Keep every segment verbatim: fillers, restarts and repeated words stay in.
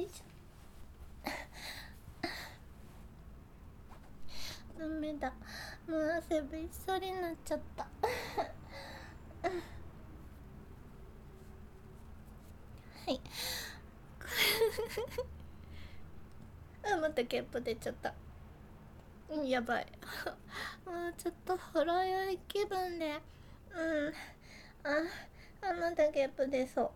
いしょ。ダメだ、もう汗びっしょりになっちゃったはいあ、またゲップ出ちゃった。うん、やばいもうちょっとほろ酔い気分で、うん、ああ、またゲップ出そう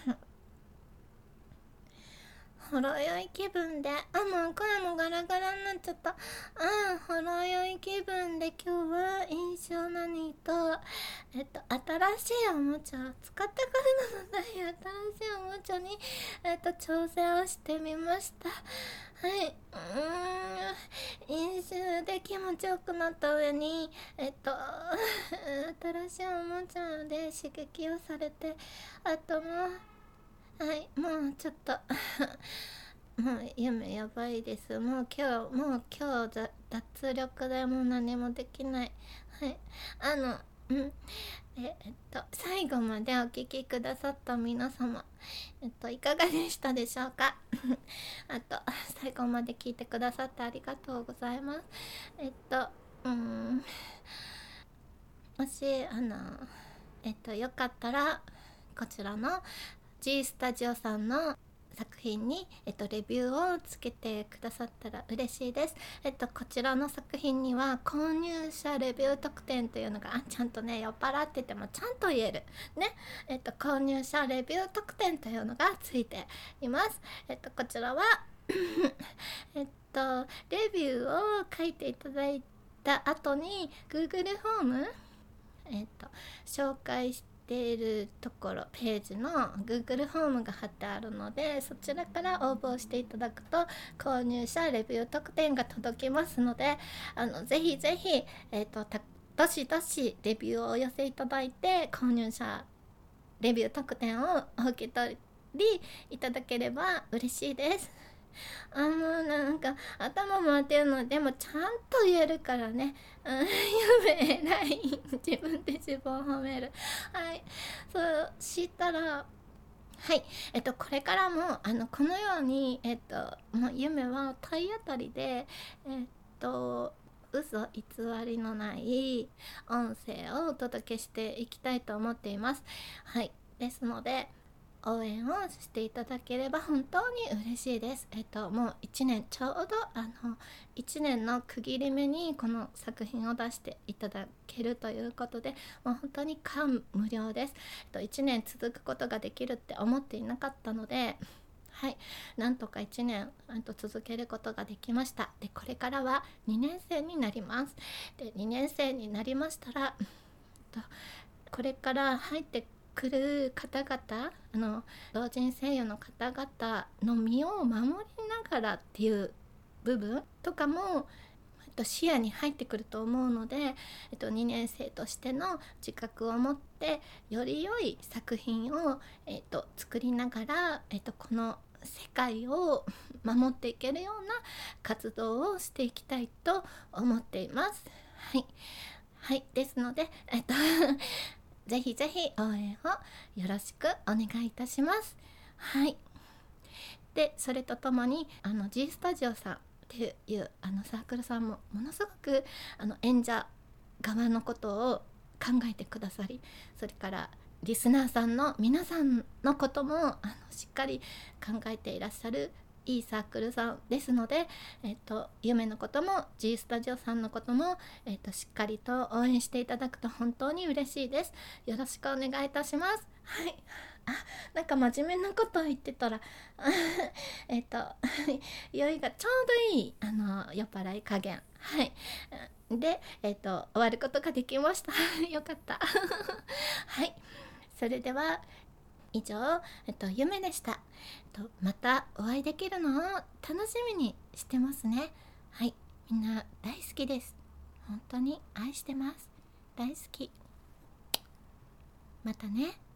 ほろ酔い気分で、あ、もう声もガラガラになっちゃった。あ、ほろ酔い気分で今日は印象何と、えっと、新しいおもちゃを使ってくるので、新しいおもちゃに、えっと、挑戦をしてみました。はい、うーん、飲酒で気持ちよくなった上に、えっと、新しいおもちゃで刺激をされて、あともう、はい、もうちょっともう夢やばいです。もう今日もう今日脱力でもう何もできない。はい、あのうんええっと最後までお聞きくださった皆様、えっといかがでしたでしょうかあと最後まで聞いてくださってありがとうございます。えっとうーんもしあのえっとよかったらこちらの G スタジオさんの作品に、えっと、レビューをつけてくださったら嬉しいです。えっと、こちらの作品には購入者レビュー特典というのがあちゃんとね酔っ払っててもちゃんと言えるね。えっと、購入者レビュー特典というのがついています。えっと、こちらはえっとレビューを書いていただいた後に Google フォームえっと紹介しているところページの Google フォームが貼ってあるので、そちらから応募していただくと購入者レビュー特典が届きますので、あのぜひぜひ、えっとどしどしレビューをお寄せいただいて購入者レビュー特典をお受け取りいただければ嬉しいです。あのなんか頭回ってるのでもちゃんと言えるからね、うん、夢偉い自分で自分を褒める。はい、そうしたらはい、えっとこれからもあのこのようにえっともう夢は体当たりでえっと嘘偽りのない音声をお届けしていきたいと思っています。はい、ですので応援をしていただければ本当に嬉しいです。えっともういちねんちょうどあのいちねんの区切り目にこの作品を出していただけるということで、もう本当に感無量です。えっといちねん続くことができるって思っていなかったので、はい、なんとかいちねんと続けることができました。でこれからはにねん生になります。でにねん生になりましたらこれから入ってくる方々、あの同人声優の方々の身を守りながらっていう部分とかも視野に入ってくると思うので、えっと、にねん生としての自覚を持ってより良い作品を、えっと、作りながら、えっと、この世界を守っていけるような活動をしていきたいと思っています。はい、はい、ですので、えっとぜひぜひ応援をよろしくお願いいたします。はい。で、それとともにあの G スタジオさんっていうあのサークルさんもものすごくあの演者側のことを考えてくださり、それからリスナーさんの皆さんのこともあのしっかり考えていらっしゃるいいサークルさんですので、えっと、夢のことも G スタジオさんのことも、えっと、しっかりと応援していただくと本当に嬉しいです。よろしくお願いいたします。はい、あ、なんか真面目なことを言ってたらえっと酔いがちょうどいいあの酔っ払い加減、はいで、えっと、終わることができましたよかったはい、それでは以上、えっと、夢でした。とまたお会いできるのを楽しみにしてますね。はい、みんな大好きです。本当に愛してます。大好き。またね。